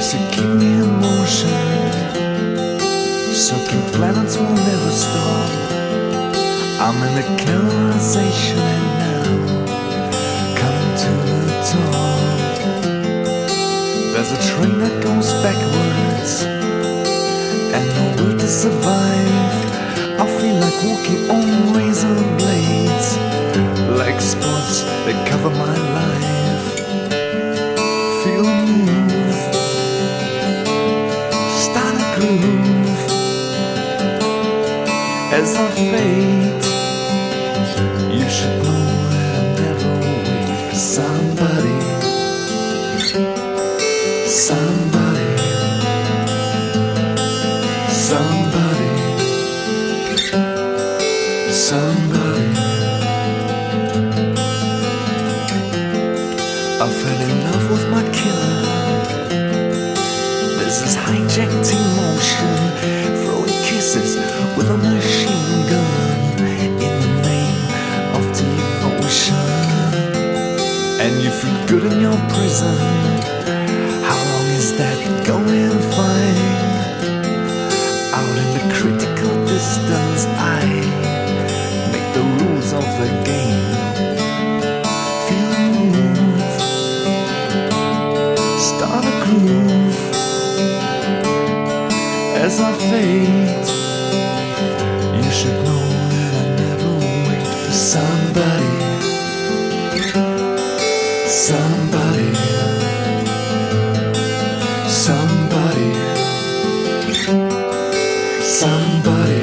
Yes, you keep me in motion. Circling planets will never stop. I'm in the canalization and now coming to the top. There's a train that goes backwards and no will to survive. I feel like walking on razor blades, like spots that cover my life. Feel the move, start a groove. As I fade, you should know that I never wait for somebody. Somebody, somebody, somebody. I fell in love with my killer. This is hijacked emotion, throwing kisses with a machine gun in the name of devotion. And you feel good in your prison. How long is that going fine? Out in the critical distance, I make the rules of the game. Feel the move, start a groove. As I fade, you should know that I never wait for somebody. Somebody, somebody, somebody.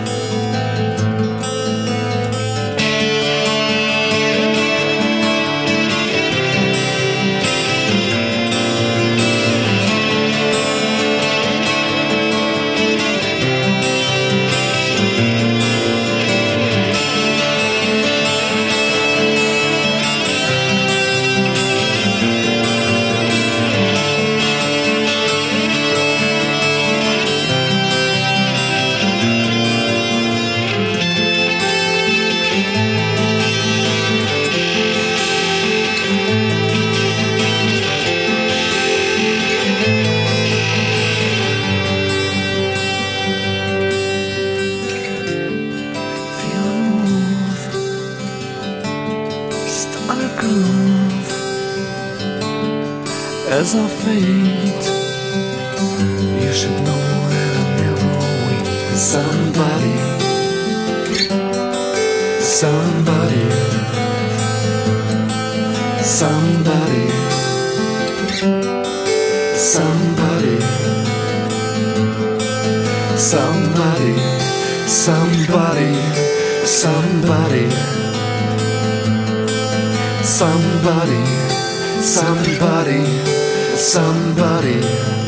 Groove. As I fade, you should know that I never wait for somebody. Somebody, somebody, somebody, somebody, somebody, somebody. Somebody, somebody, somebody.